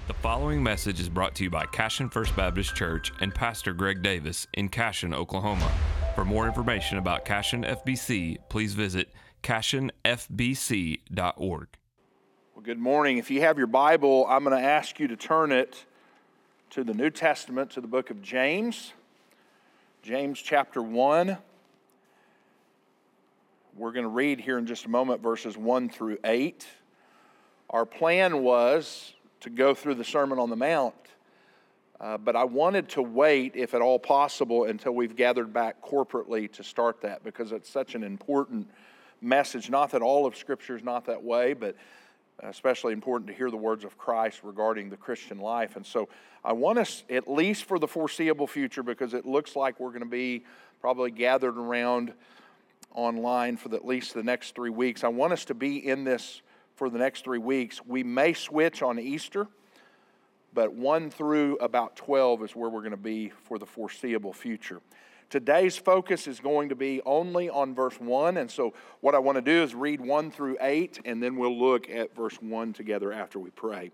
The following message is brought to you by Cashion First Baptist Church and Pastor Greg Davis in Cashion, Oklahoma. For more information about Cashion FBC, please visit cashionfbc.org. Well, good morning. If you have your Bible, I'm going to ask you to turn it to the New Testament, to the book of James. James chapter 1. We're going to read here in just a moment verses 1 through 8. Our plan was to go through the Sermon on the Mount, but I wanted to wait, if at all possible, until we've gathered back corporately to start that, because it's such an important message. Not that all of Scripture is not that way, but especially important to hear the words of Christ regarding the Christian life. And so I want us, at least for the foreseeable future, because it looks like we're going to be probably gathered around online for at least the next 3 weeks, I want us to be in this for the next 3 weeks. We may switch on Easter, but 1 through about 12 is where we're going to be for the foreseeable future. Today's focus is going to be only on verse 1, and so what I want to do is read 1 through 8, and then we'll look at verse 1 together after we pray.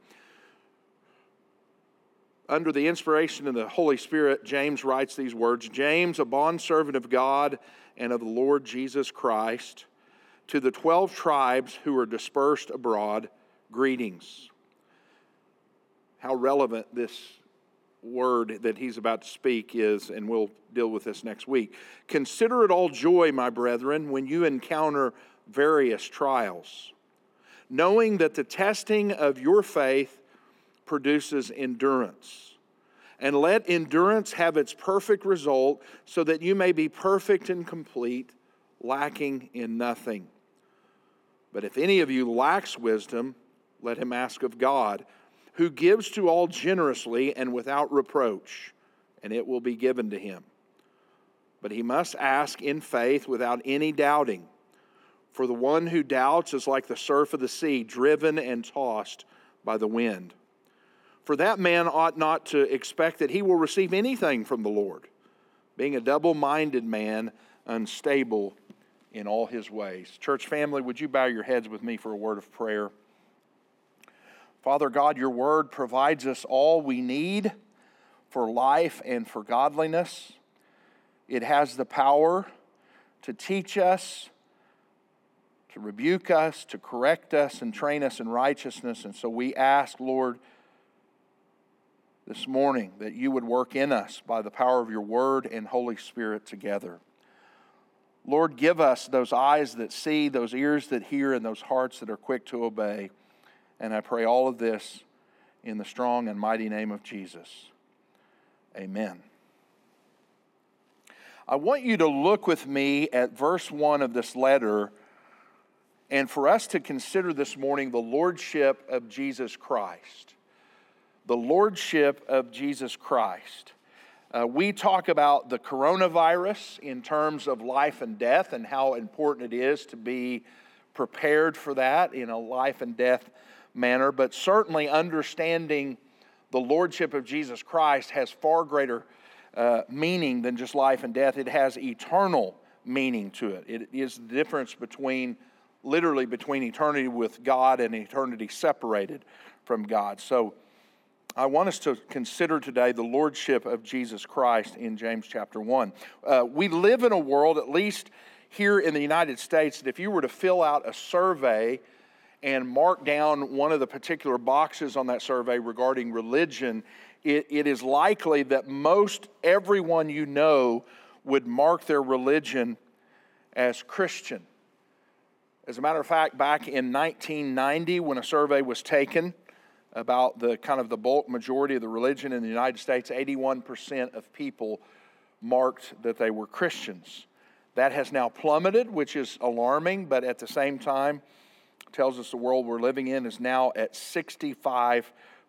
Under the inspiration of the Holy Spirit, James writes these words, James, a bondservant of God and of the Lord Jesus Christ, to the 12 tribes who are dispersed abroad, greetings. How relevant this word that he's about to speak is, and we'll deal with this next week. Consider it all joy, my brethren, when you encounter various trials, knowing that the testing of your faith produces endurance. And let endurance have its perfect result, so that you may be perfect and complete, lacking in nothing. But if any of you lacks wisdom, let him ask of God, who gives to all generously and without reproach, and it will be given to him. But he must ask in faith without any doubting. For the one who doubts is like the surf of the sea, driven and tossed by the wind. For that man ought not to expect that he will receive anything from the Lord, being a double-minded man, unstable in all his ways. Church family, would you bow your heads with me for a word of prayer? Father God, your word provides us all we need for life and for godliness. It has the power to teach us, to rebuke us, to correct us, and train us in righteousness. And so we ask, Lord, this morning that you would work in us by the power of your word and Holy Spirit together. Lord, give us those eyes that see, those ears that hear, and those hearts that are quick to obey. And I pray all of this in the strong and mighty name of Jesus. Amen. I want you to look with me at verse 1 of this letter, and for us to consider this morning the lordship of Jesus Christ. The lordship of Jesus Christ. We talk about the coronavirus in terms of life and death and how important it is to be prepared for that in a life and death manner. But certainly understanding the lordship of Jesus Christ has far greater meaning than just life and death. It has eternal meaning to it. It is the difference literally between eternity with God and eternity separated from God. So I want us to consider today the lordship of Jesus Christ in James chapter 1. We live in a world, at least here in the United States, that if you were to fill out a survey and mark down one of the particular boxes on that survey regarding religion, it is likely that most everyone you know would mark their religion as Christian. As a matter of fact, back in 1990, when a survey was taken about the bulk majority of the religion in the United States, 81% of people marked that they were Christians. That has now plummeted, which is alarming, but at the same time, tells us the world we're living in is now at 65%.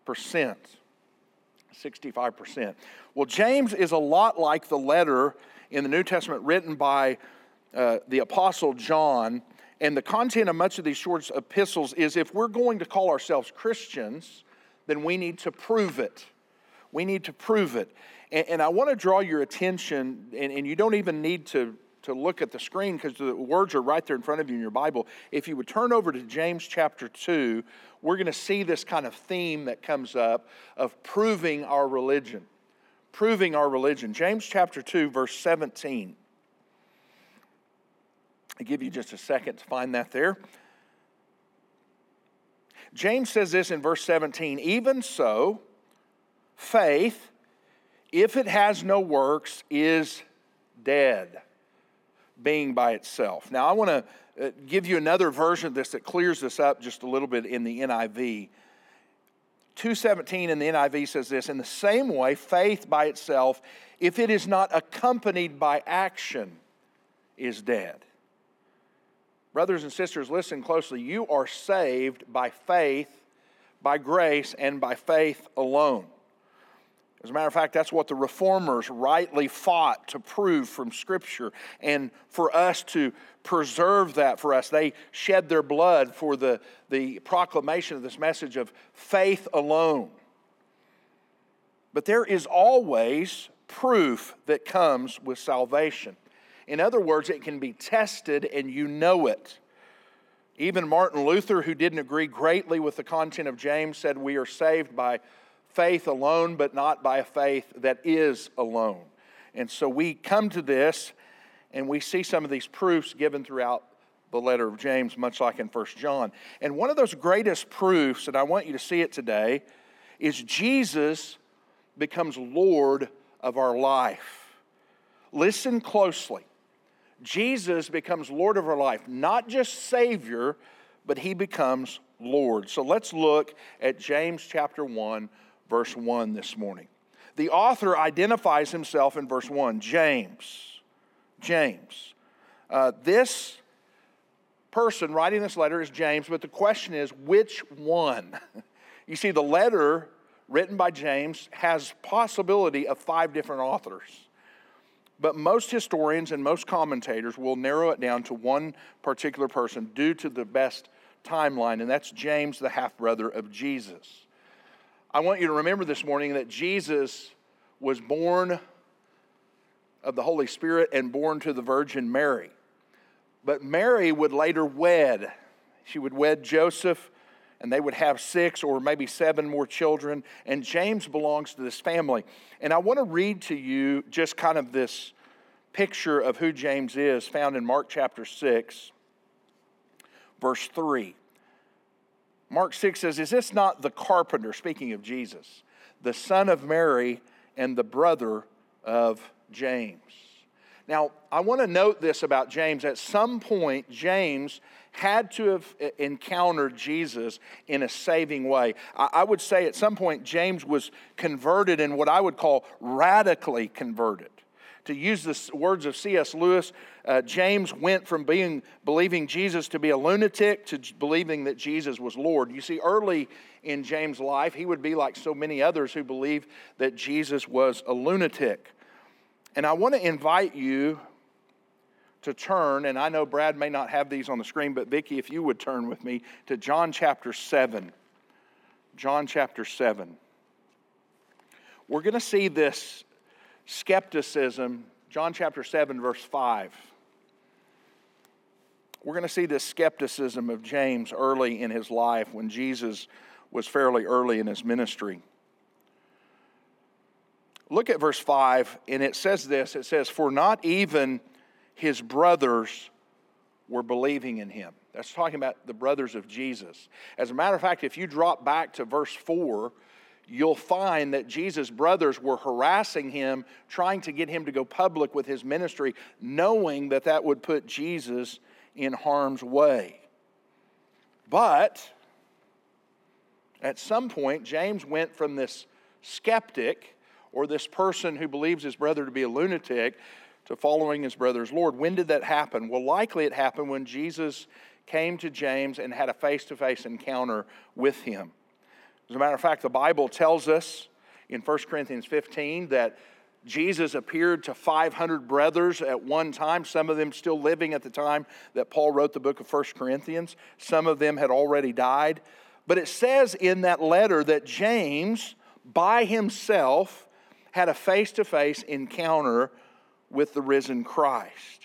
65%. Well, James is a lot like the letter in the New Testament written by the Apostle John. And the content of much of these short epistles is, if we're going to call ourselves Christians, then we need to prove it. We need to prove it. And I want to draw your attention, and you don't even need to to look at the screen because the words are right there in front of you in your Bible. If you would turn over to James chapter 2, we're going to see this kind of theme that comes up of proving our religion. Proving our religion. James chapter 2, verse 17. I'll give you just a second to find that there. James says this in verse 17, even so, faith, if it has no works, is dead, being by itself. Now, I want to give you another version of this that clears this up just a little bit in the NIV. 2:17 in the NIV says this, in the same way, faith by itself, if it is not accompanied by action, is dead. Brothers and sisters, listen closely. You are saved by faith, by grace, and by faith alone. As a matter of fact, that's what the Reformers rightly fought to prove from Scripture. And for us to preserve that for us, they shed their blood for the proclamation of this message of faith alone. But there is always proof that comes with salvation. In other words, it can be tested and you know it. Even Martin Luther, who didn't agree greatly with the content of James, said we are saved by faith alone, but not by a faith that is alone. And so we come to this and we see some of these proofs given throughout the letter of James, much like in 1 John. And one of those greatest proofs, and I want you to see it today, is Jesus becomes Lord of our life. Listen closely. Jesus becomes Lord of our life, not just Savior, but He becomes Lord. So let's look at James chapter 1, verse 1 this morning. The author identifies himself in verse 1, James. This person writing this letter is James, but the question is, which one? You see, the letter written by James has possibility of 5 different authors. But most historians and most commentators will narrow it down to one particular person due to the best timeline, and that's James, the half-brother of Jesus. I want you to remember this morning that Jesus was born of the Holy Spirit and born to the Virgin Mary. But Mary would later wed. She would wed Joseph, and they would have 6 or maybe 7 more children. And James belongs to this family. And I want to read to you just kind of this picture of who James is, found in Mark chapter 6, verse 3. Mark 6 says, is this not the carpenter, speaking of Jesus, the son of Mary and the brother of James? Now, I want to note this about James. At some point, James had to have encountered Jesus in a saving way. I would say at some point, James was converted in what I would call radically converted. To use the words of C.S. Lewis, James went from believing Jesus to be a lunatic to believing that Jesus was Lord. You see, early in James' life, he would be like so many others who believed that Jesus was a lunatic. And I want to invite you to turn, and I know Brad may not have these on the screen, but Vicki, if you would turn with me to John chapter 7. John chapter 7. We're going to see this skepticism, John chapter 7, verse 5. We're going to see this skepticism of James early in his life when Jesus was fairly early in his ministry. Look at verse 5, and it says this. It says, for not even his brothers were believing in him. That's talking about the brothers of Jesus. As a matter of fact, if you drop back to verse 4, you'll find that Jesus' brothers were harassing him, trying to get him to go public with his ministry, knowing that that would put Jesus in harm's way. But at some point, James went from this skeptic, or this person who believes his brother to be a lunatic, to following his brother's Lord. When did that happen? Well, likely it happened when Jesus came to James and had a face-to-face encounter with him. As a matter of fact, the Bible tells us in 1 Corinthians 15 that Jesus appeared to 500 brothers at one time, some of them still living at the time that Paul wrote the book of 1 Corinthians. Some of them had already died. But it says in that letter that James, by himself, had a face-to-face encounter with the risen Christ.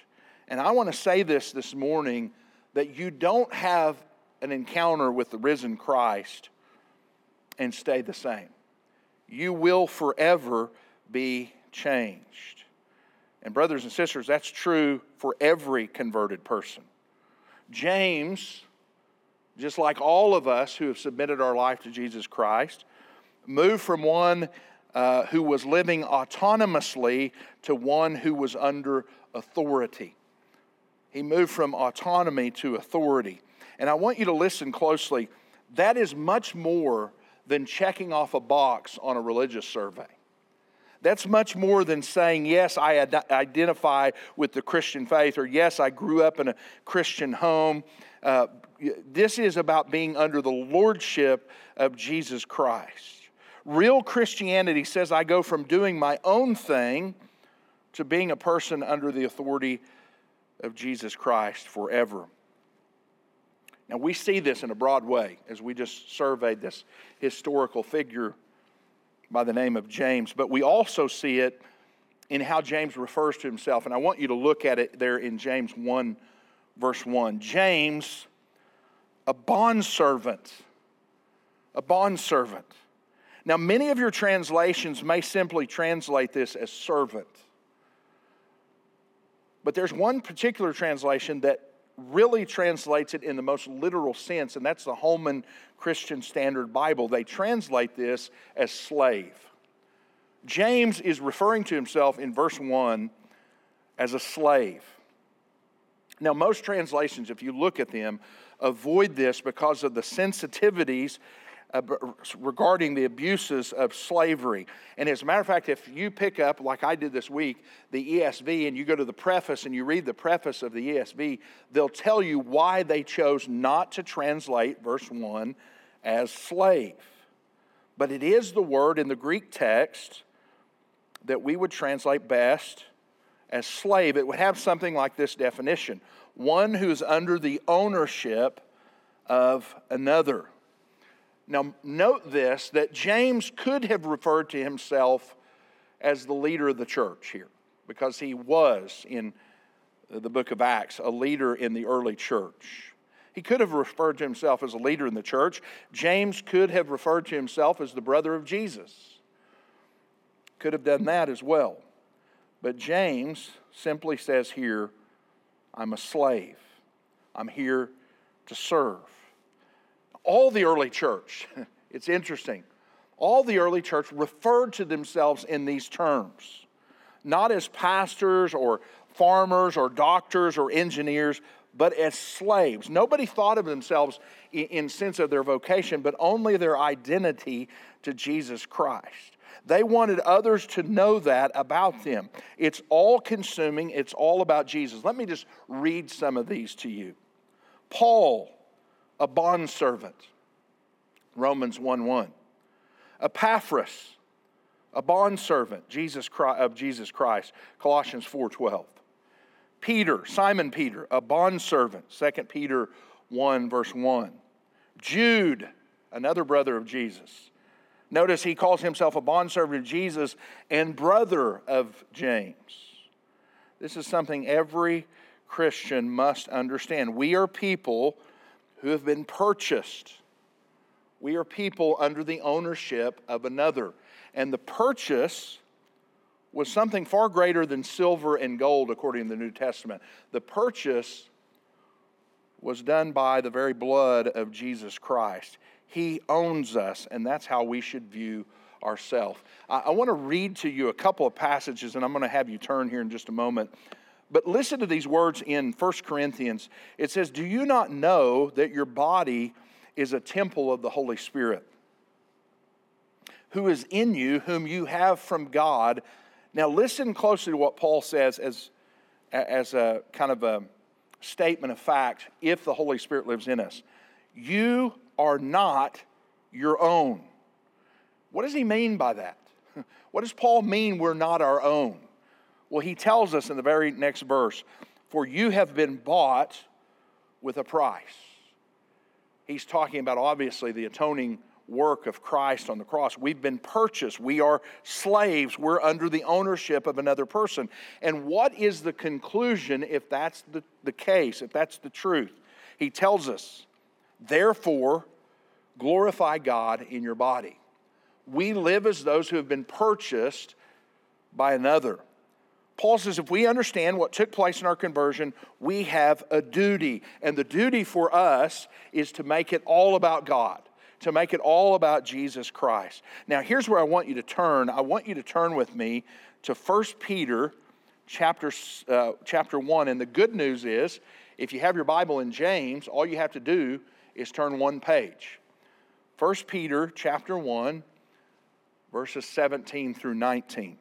And I want to say this morning, that you don't have an encounter with the risen Christ and stay the same. You will forever be changed. And brothers and sisters, that's true for every converted person. James, just like all of us who have submitted our life to Jesus Christ, moved from one who was living autonomously to one who was under authority. He moved from autonomy to authority. And I want you to listen closely. That is much more than checking off a box on a religious survey. That's much more than saying, yes, I identify with the Christian faith, or yes, I grew up in a Christian home. This is about being under the lordship of Jesus Christ. Real Christianity says I go from doing my own thing to being a person under the authority of Jesus Christ forever. Now, we see this in a broad way as we just surveyed this historical figure by the name of James, but we also see it in how James refers to himself, and I want you to look at it there in James 1, verse 1. James, a bondservant. A bondservant. Now, many of your translations may simply translate this as servant. But there's one particular translation that really translates it in the most literal sense, and that's the Holman Christian Standard Bible. They translate this as slave. James is referring to himself in verse 1 as a slave. Now, most translations, if you look at them, avoid this because of the sensitivities regarding the abuses of slavery. And as a matter of fact, if you pick up, like I did this week, the ESV, and you go to the preface and you read the preface of the ESV, they'll tell you why they chose not to translate verse 1 as slave. But it is the word in the Greek text that we would translate best as slave. It would have something like this definition: one who's under the ownership of another. Now, note this, that James could have referred to himself as the leader of the church here, because he was, in the book of Acts, a leader in the early church. He could have referred to himself as a leader in the church. James could have referred to himself as the brother of Jesus. Could have done that as well. But James simply says here, I'm a slave. I'm here to serve. All the early church, it's interesting, all the early church referred to themselves in these terms, not as pastors or farmers or doctors or engineers, but as slaves. Nobody thought of themselves in sense of their vocation, but only their identity to Jesus Christ. They wanted others to know that about them. It's all-consuming. It's all about Jesus. Let me just read some of these to you. Paul, a bondservant, Romans 1:1. Epaphras, a bondservant of Jesus Christ, Colossians 4:12. Peter, Simon Peter, a bondservant, 2 Peter 1, verse 1. Jude, another brother of Jesus. Notice he calls himself a bondservant of Jesus and brother of James. This is something every Christian must understand. We are people who have been purchased. We are people under the ownership of another. And the purchase was something far greater than silver and gold, according to the New Testament. The purchase was done by the very blood of Jesus Christ. He owns us, and that's how we should view ourselves. I want to read to you a couple of passages, and I'm going to have you turn here in just a moment. But listen to these words in 1 Corinthians. It says, do you not know that your body is a temple of the Holy Spirit, who is in you, whom you have from God? Now listen closely to what Paul says as a kind of a statement of fact, if the Holy Spirit lives in us. You are not your own. What does he mean by that? What does Paul mean we're not our own? Well, he tells us in the very next verse, for you have been bought with a price. He's talking about, obviously, the atoning work of Christ on the cross. We've been purchased. We are slaves. We're under the ownership of another person. And what is the conclusion if that's the case, if that's the truth? He tells us, therefore, glorify God in your body. We live as those who have been purchased by another. Paul says if we understand what took place in our conversion, we have a duty. And the duty for us is to make it all about God, to make it all about Jesus Christ. Now, here's where I want you to turn. I want you to turn with me to 1 Peter chapter 1. And the good news is, if you have your Bible in James, all you have to do is turn one page. 1 Peter chapter 1, verses 17 through 19.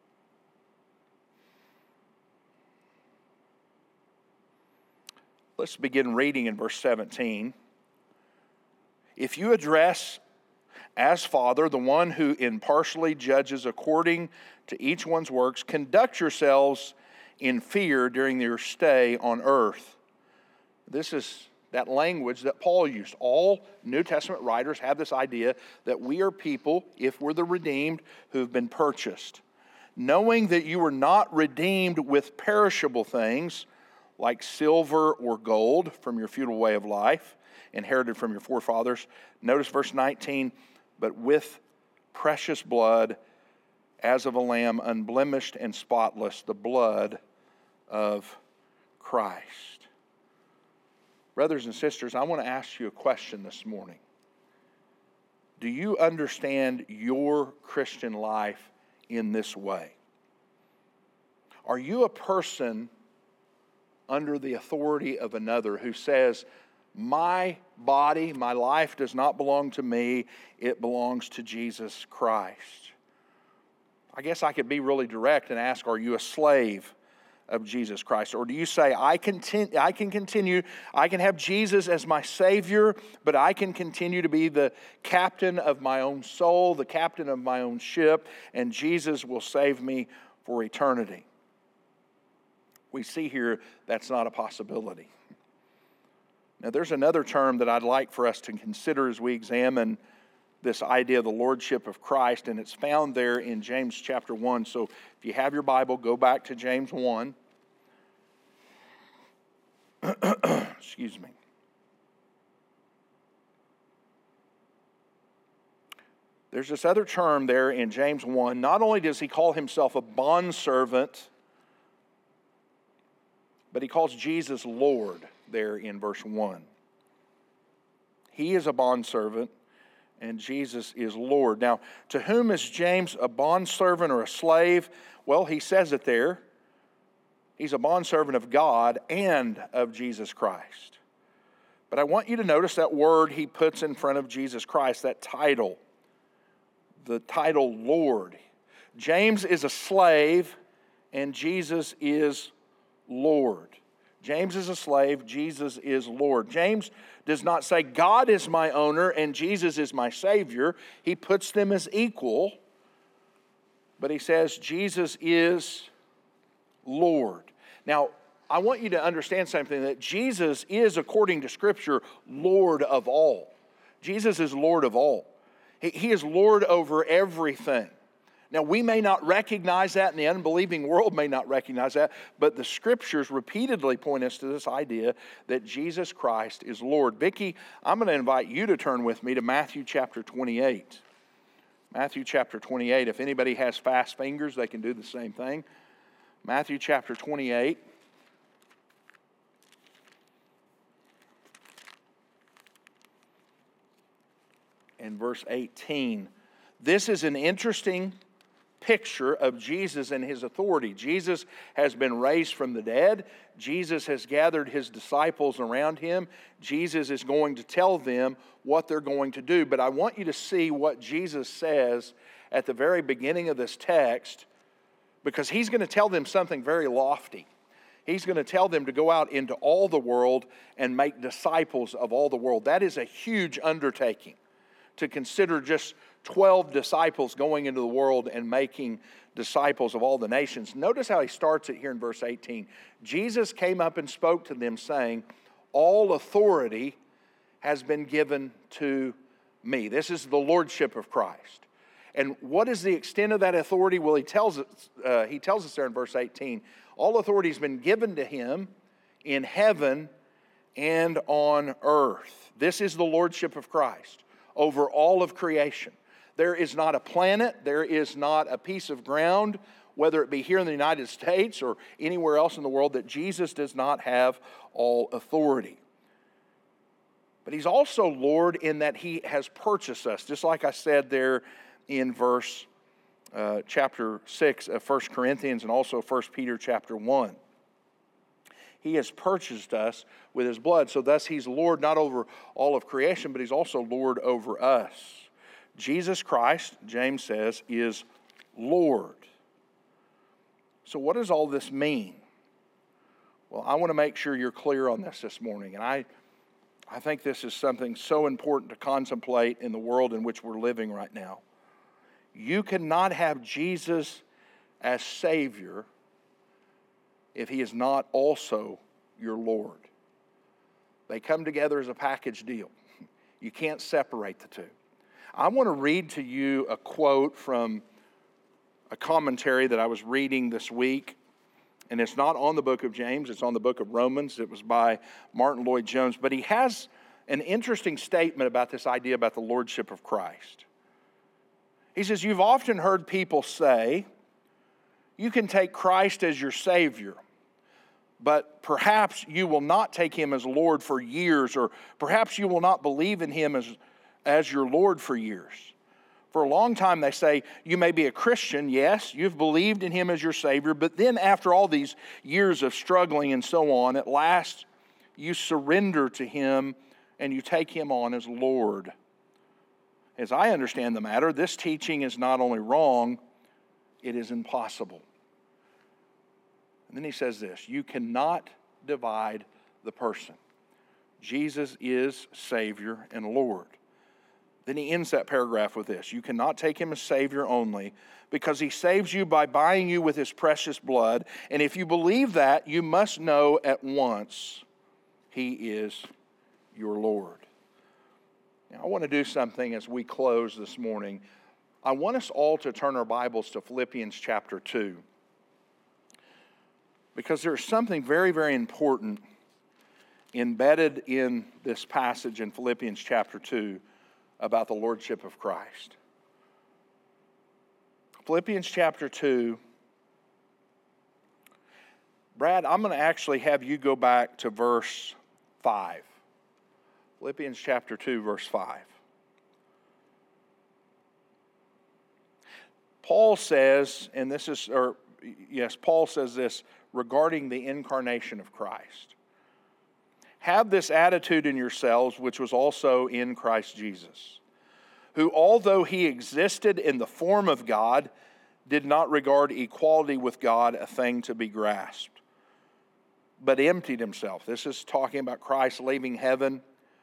Let's begin reading in verse 17. If you address as Father the one who impartially judges according to each one's works, conduct yourselves in fear during your stay on earth. This is that language that Paul used. All New Testament writers have this idea that we are people, if we're the redeemed, who have been purchased. Knowing that you were not redeemed with perishable things, like silver or gold from your futile way of life, inherited from your forefathers. Notice verse 19, but with precious blood, as of a lamb, unblemished and spotless, the blood of Christ. Brothers and sisters, I want to ask you a question this morning. Do you understand your Christian life in this way? Are you a person under the authority of another who says, my body, my life does not belong to me, it belongs to Jesus Christ? I guess I could be really direct and ask, are you a slave of Jesus Christ? Or do you say, I can have Jesus as my Savior, but I can continue to be the captain of my own soul, the captain of my own ship, and Jesus will save me for eternity? We see here that's not a possibility. Now, there's another term that I'd like for us to consider as we examine this idea of the lordship of Christ, and it's found there in James chapter 1. So if you have your Bible, go back to James 1. Excuse me. There's this other term there in James 1. Not only does he call himself a bondservant, but he calls Jesus Lord there in verse 1. He is a bondservant, and Jesus is Lord. Now, to whom is James a bondservant or a slave? Well, he says it there. He's a bondservant of God and of Jesus Christ. But I want you to notice that word he puts in front of Jesus Christ, that title, the title Lord. James is a slave, and Jesus is Lord. James is a slave, Jesus is Lord. James does not say, God is my owner and Jesus is my Savior. He puts them as equal, but he says Jesus is Lord. Now, I want you to understand something, that Jesus is, according to Scripture, Lord of all. Jesus is Lord of all. He is Lord over everything. Now, we may not recognize that, and the unbelieving world may not recognize that, but the Scriptures repeatedly point us to this idea that Jesus Christ is Lord. Vicki, I'm going to invite you to turn with me to Matthew chapter 28. Matthew chapter 28. If anybody has fast fingers, they can do the same thing. Matthew chapter 28. And verse 18. This is an interesting picture of Jesus and his authority. Jesus has been raised from the dead. Jesus has gathered his disciples around him. Jesus is going to tell them what they're going to do. But I want you to see what Jesus says at the very beginning of this text, because he's going to tell them something very lofty. He's going to tell them to go out into all the world and make disciples of all the world. That is a huge undertaking, to consider just 12 disciples going into the world and making disciples of all the nations. Notice how he starts it here in verse 18. Jesus came up and spoke to them, saying, all authority has been given to me. This is the lordship of Christ. And what is the extent of that authority? Well, he tells us there in verse 18, all authority has been given to him in heaven and on earth. This is the lordship of Christ over all of creation. There is not a planet, there is not a piece of ground, whether it be here in the United States or anywhere else in the world, that Jesus does not have all authority. But he's also Lord in that he has purchased us, just like I said there in chapter 6 of 1 Corinthians and also 1 Peter chapter 1. He has purchased us with his blood. So thus he's Lord not over all of creation, but he's also Lord over us. Jesus Christ, James says, is Lord. So what does all this mean? Well, I want to make sure you're clear on this morning. And I think this is something so important to contemplate in the world in which we're living right now. You cannot have Jesus as Savior if he is not also your Lord. They come together as a package deal. You can't separate the two. I want to read to you a quote from a commentary that I was reading this week, and it's not on the book of James, it's on the book of Romans. It was by Martin Lloyd-Jones, but he has an interesting statement about this idea about the lordship of Christ. He says, you've often heard people say, you can take Christ as your Savior, but perhaps you will not take him as Lord for years, or perhaps you will not believe in him as your Lord for years. For a long time they say, you may be a Christian, yes, you've believed in him as your Savior, but then after all these years of struggling and so on, at last you surrender to him and you take him on as Lord. As I understand the matter, this teaching is not only wrong, it is impossible. And then he says this, you cannot divide the person. Jesus is Savior and Lord. Then he ends that paragraph with this, you cannot take him as Savior only because he saves you by buying you with his precious blood. And if you believe that, you must know at once he is your Lord. Now, I want to do something as we close this morning. I want us all to turn our Bibles to Philippians chapter 2. Because there's something very, very important embedded in this passage in Philippians chapter 2 about the lordship of Christ. Philippians chapter 2. Brad, I'm going to actually have you go back to verse 5. Philippians chapter 2, verse 5. Paul says, Paul says this regarding the incarnation of Christ. Have this attitude in yourselves, which was also in Christ Jesus, who, although he existed in the form of God, did not regard equality with God a thing to be grasped, but emptied himself. This is talking about Christ leaving heaven,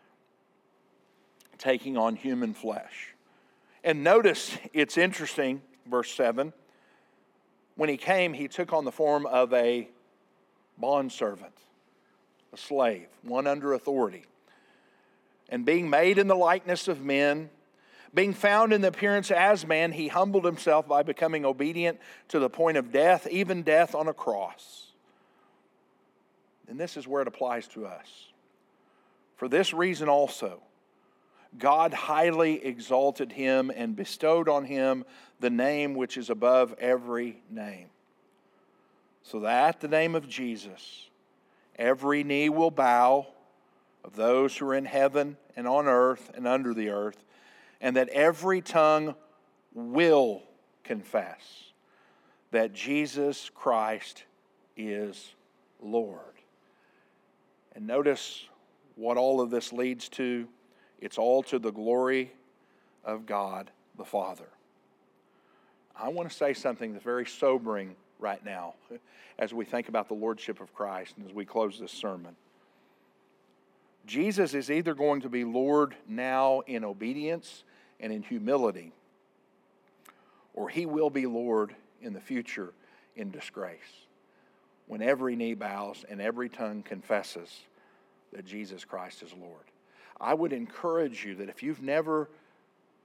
taking on human flesh. And notice, it's interesting, verse 7, when he came, he took on the form of a bondservant, a slave, one under authority. And being made in the likeness of men, being found in the appearance as man, he humbled himself by becoming obedient to the point of death, even death on a cross. And this is where it applies to us. For this reason also, God highly exalted him and bestowed on him the name which is above every name, so that at the name of Jesus, every knee will bow of those who are in heaven and on earth and under the earth, and that every tongue will confess that Jesus Christ is Lord. And notice what all of this leads to. It's all to the glory of God the Father. I want to say something that's very sobering right now as we think about the lordship of Christ and as we close this sermon. Jesus is either going to be Lord now in obedience and in humility, or he will be Lord in the future in disgrace, when every knee bows and every tongue confesses that Jesus Christ is Lord. I would encourage you that if you've never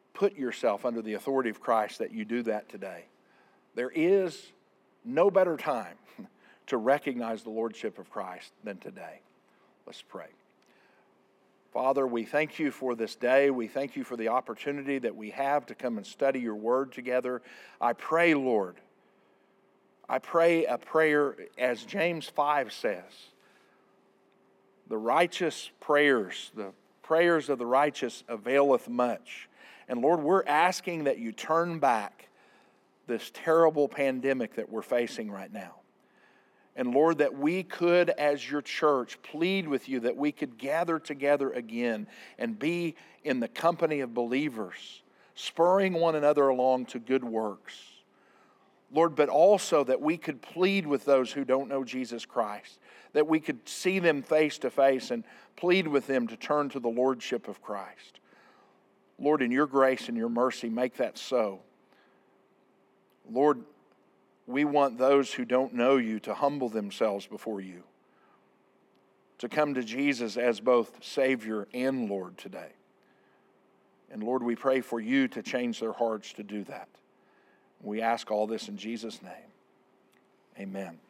put yourself under the authority of Christ, that you do that today. There is no better time to recognize the lordship of Christ than today. Let's pray. Father, we thank you for this day. We thank you for the opportunity that we have to come and study your word together. I pray, Lord, I pray a prayer as James 5 says. The righteous prayers, the prayers of the righteous availeth much. And Lord, we're asking that you turn back this terrible pandemic that we're facing right now. And Lord, that we could, as your church, plead with you that we could gather together again and be in the company of believers, spurring one another along to good works. Lord, but also that we could plead with those who don't know Jesus Christ, that we could see them face to face and plead with them to turn to the lordship of Christ. Lord, in your grace and your mercy, make that so. Lord, we want those who don't know you to humble themselves before you, to come to Jesus as both Savior and Lord today. And Lord, we pray for you to change their hearts to do that. We ask all this in Jesus' name. Amen.